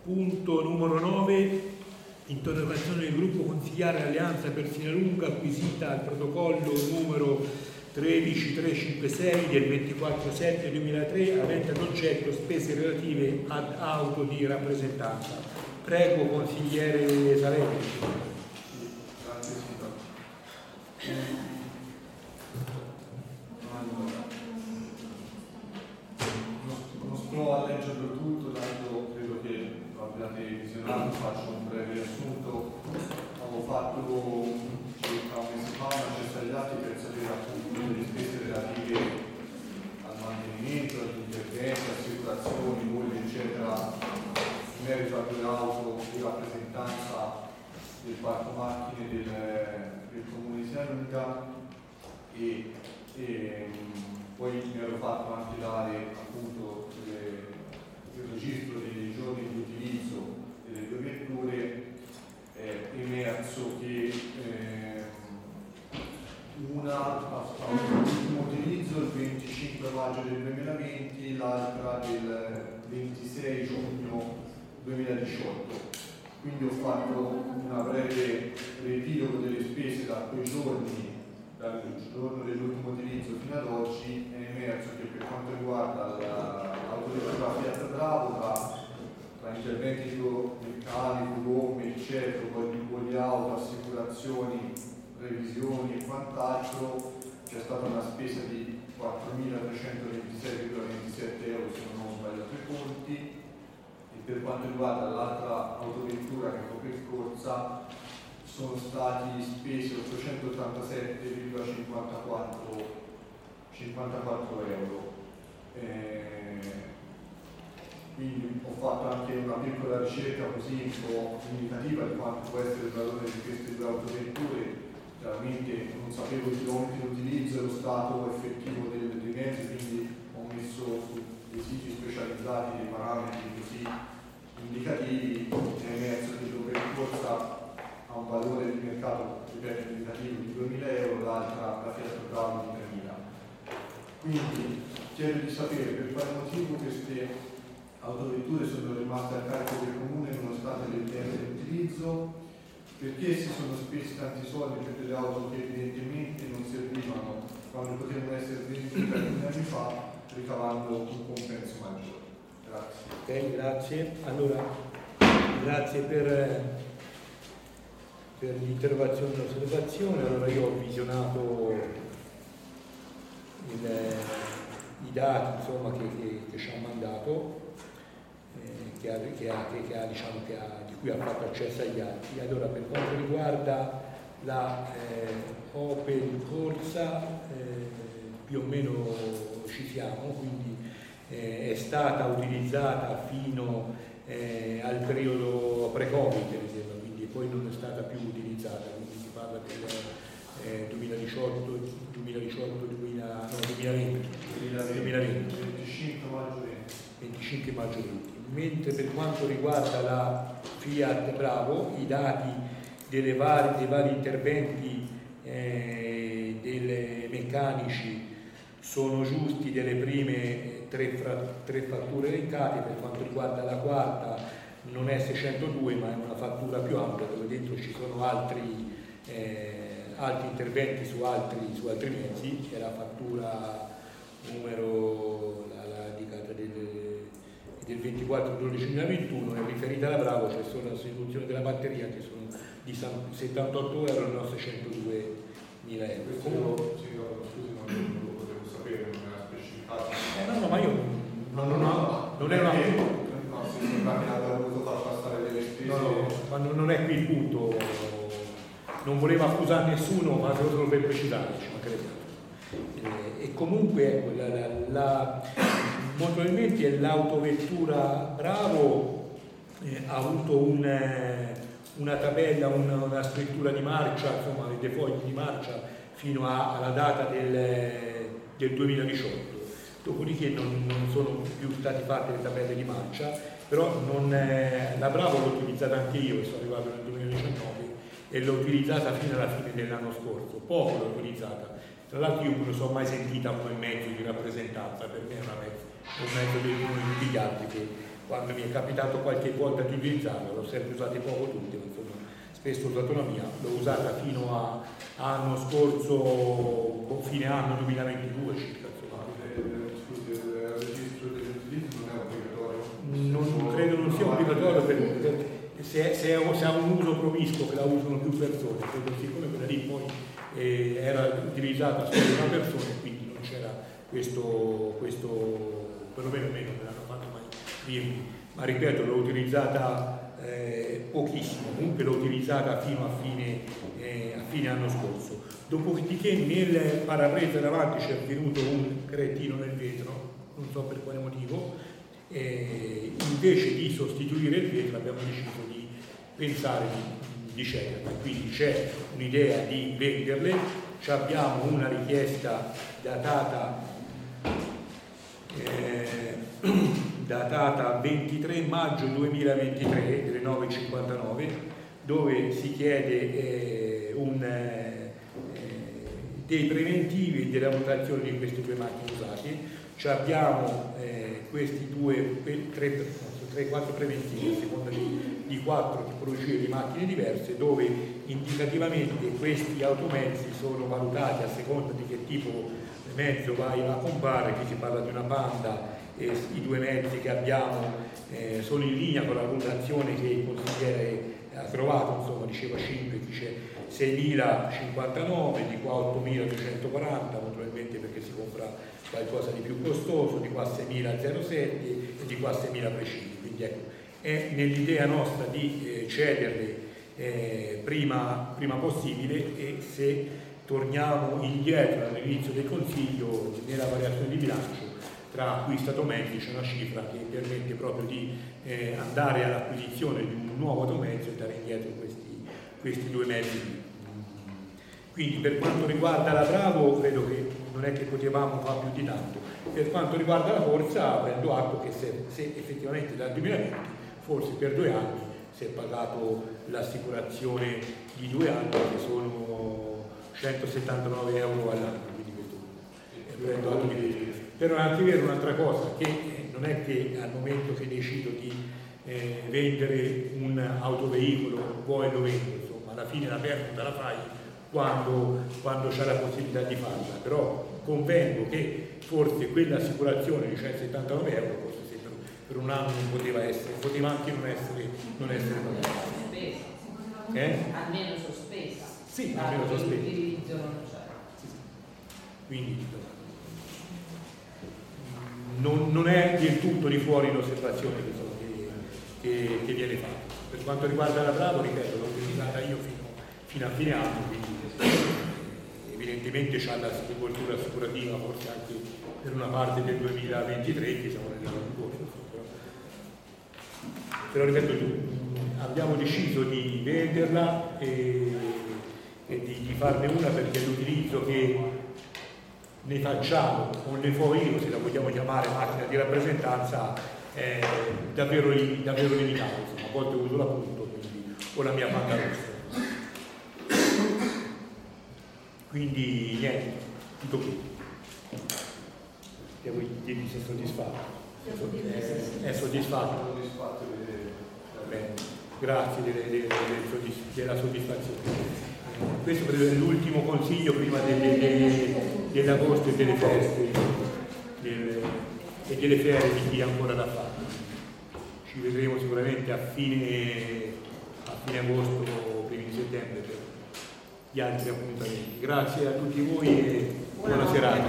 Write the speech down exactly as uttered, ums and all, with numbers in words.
Punto numero nove, interrogazione del gruppo consigliare Alleanza per Sinalunga acquisita al protocollo numero tredici trecentocinquantasei del ventiquattro sette duemilatré avente ad oggetto spese relative ad auto di rappresentanza. Prego consigliere Savetti. Grazie Sindaco. Non sto a leggerlo tutto, tanto credo che lo abbiate visionato, faccio un breve riassunto. Ho fatto circa un mese fa una cesta agli atti per sapere appunto le spese relative al mantenimento, agli interventi, assicurazioni, bolli eccetera, in merito a due auto di rappresentanza del parco macchine del, del comune di Sinalunga e, e poi mi ero fatto anche dare appunto le, il registro dei giorni di utilizzo delle due vetture. È emerso che eh, una ha l'ultimo utilizzo il venticinque maggio del duemilaventi, l'altra del ventisei giugno duemiladiciotto. Quindi ho fatto una breve riepilogo delle spese da quei giorni, dal giorno dell'ultimo utilizzo fino ad oggi. È emerso che per quanto riguarda l'autovettura Fiat Bravo, tra, tra interventi meccanico, gomme, eccetera, bolli auto, assicurazioni, revisioni e quant'altro, c'è stata una spesa di quattromilatrecentoventisei virgola ventisette euro se non ho sbagliato i conti. E per quanto riguarda l'altra autovettura che ho percorsa, sono stati spesi ottocentottantasette virgola cinquantaquattro euro. Eh, quindi ho fatto anche una piccola ricerca così un po' indicativa di quanto può essere il valore di queste due autovetture. Chiaramente non sapevo i chilometri di utilizzo e lo stato effettivo dei, dei mezzi, quindi ho messo su dei siti specializzati dei parametri così indicativi. È emerso che l'ho percorsa ha un valore di mercato, ripeto, indicativo di duemila euro, l'altra la Fiat Bravo di tremila. Quindi chiedo di sapere per quale motivo queste autovetture sono rimaste a carico del comune nonostante le richieste di utilizzo, perché si sono spesi tanti soldi per delle auto che evidentemente non servivano quando potevano essere vendute alcuni anni fa, ricavando un compenso maggiore. Grazie. Ok, grazie. Allora, grazie per, per l'interrogazione e l'osservazione. Allora io ho visionato il, i dati insomma, che, che, che ci ha mandato. Che ha, che ha, che ha, diciamo, che ha, di cui ha fatto accesso agli atti. Allora, per quanto riguarda la eh, Opel Corsa, eh, più o meno ci siamo, quindi eh, è stata utilizzata fino eh, al periodo pre-Covid, mi sembra, quindi poi non è stata più utilizzata, quindi si parla del eh, duemiladiciotto, duemiladiciotto, duemila, no, duemilaventi, duemilaventi. venticinque maggio venti. venticinque maggio venti. Mentre per quanto riguarda la Fiat Bravo, i dati delle vari, dei vari interventi eh, dei meccanici sono giusti delle prime tre, fra, tre fatture elencate. Per quanto riguarda la quarta non è seicentodue ma è una fattura più ampia dove dentro ci sono altri, eh, altri interventi su altri, su altri mezzi. C'è la fattura numero la, la indicata del del ventiquattro dodici duemilaventuno è riferita alla Bravo, c'è solo la sostituzione della batteria che sono di settantotto euro e nostre centoduemila euro. Comunque, sì, no, scusi, non lo potevo sapere, non era specificato. Eh, no, no, ma io non, non, ho, non è una... No, si sembra che abbia voluto far passare delle spese. No, no, ma non è qui il punto. Non voleva accusare nessuno, ma se lo solo per precisare, ci mancherebbe. Eh, e comunque, ecco, la... la, la molto probabilmente l'autovettura Bravo eh, ha avuto un, eh, una tabella, una, una scrittura di marcia, insomma dei fogli di marcia fino a, alla data del, del duemiladiciotto. Dopodiché non, non sono più state fatte le tabelle di marcia, però non, eh, la Bravo l'ho utilizzata anche io, sono arrivato nel duemiladiciannove e l'ho utilizzata fino alla fine dell'anno scorso, poco l'ho utilizzata. Tra l'altro io non mi sono mai sentita come mezzo di rappresentanza, per me è una mezzo, un mezzo di tutti gli altri che quando mi è capitato qualche volta di utilizzarla, l'ho sempre usate poco tutte, ma insomma spesso ho usato la mia, l'ho usata fino a anno scorso, fine anno duemilaventidue circa. Scusi, il registro degli utilizzi non è obbligatorio? Non credo non sia obbligatorio per, per, se, se, è, se ha un uso promiscuo che la usano più persone, credo siccome quella lì poi eh, era utilizzata solo da una persona, quindi non c'era questo, questo perlomeno meno me l'hanno fatto mai dirmi, ma ripeto l'ho utilizzata eh, pochissimo, comunque l'ho utilizzata fino a fine, eh, a fine anno scorso. Dopodiché nel parabrezza davanti c'è venuto un cretino nel vetro, non so per quale motivo, eh, invece di sostituire il vetro abbiamo deciso di pensare di, di scegliere, quindi c'è un'idea di venderle, abbiamo una richiesta datata, eh, datata ventitré maggio duemilaventitré delle nove e cinquantanove, dove si chiede eh, un, eh, dei preventivi e della valutazione di queste due macchine usate. Cioè abbiamo eh, questi due, tre, tre, quattro preventivi a seconda di, di quattro tipologie di macchine diverse, dove indicativamente questi automezzi sono valutati a seconda di che tipo di mezzo vai a comprare. Qui si parla di una Panda e i due mezzi che abbiamo eh, sono in linea con la valutazione che il consigliere ha trovato, insomma diceva cinque, qui c'è seimila cinquantanove, di qua ottomiladuecentoquaranta, probabilmente perché si compra qualcosa di più costoso, di qua seimila zero sette e di qua seimila precisi. Quindi ecco, è nell'idea nostra di eh, cederle eh, prima, prima possibile, e se torniamo indietro all'inizio del Consiglio nella variazione di bilancio tra acquisto e automezzi c'è una cifra che permette proprio di eh, andare all'acquisizione di un nuovo automezzo e dare indietro questi, questi due mezzi. Quindi per quanto riguarda la Bravo credo che non è che potevamo fare più di tanto. Per quanto riguarda la Corsa prendo atto che se, se effettivamente dal duemilaventi forse per due anni si è pagato l'assicurazione di due anni, che sono centosettantanove euro all'anno, quindi questo prendo atto di questo. Però è anche vero un'altra cosa, che eh, non è che al momento che decido di eh, vendere un autoveicolo poi lo vendo, insomma alla fine la perdita la fai quando, quando c'è la possibilità di farla, però convengo che forse quell'assicurazione di centosettantanove euro forse se per, per un anno non poteva essere, poteva anche non essere non essere pagata. Eh? Almeno sospesa. Sì, almeno sospesa. L'utilizzo non c'è. Sì, sì. Quindi non, non è del tutto di fuori l'osservazione che, che, che viene fatta. Per quanto riguarda la Bravo, ripeto, l'ho utilizzata io fino, fino a fine anno, quindi evidentemente c'ha la copertura assicurativa forse anche per una parte del duemilaventitré, che siamo nell'anno in corso, però, però ripeto, abbiamo deciso di venderla e, e di, di farne una perché l'utilizzo che ne facciamo o ne fo io, se la vogliamo chiamare macchina di rappresentanza, è davvero, davvero limitato, insomma, a volte uso la punto, quindi o la mia Panda rossa. Quindi niente, tutto qui. Devo dirvi se è soddisfatto. È, è soddisfatto. Bene, grazie delle, delle, delle, della soddisfazione. Questo credo è l'ultimo consiglio prima delle, delle, dell'agosto e delle feste delle, e delle ferie di chi ha ancora da fare. Ci vedremo sicuramente a fine, a fine agosto o primi di settembre per gli altri appuntamenti. Grazie a tutti voi e buona serata.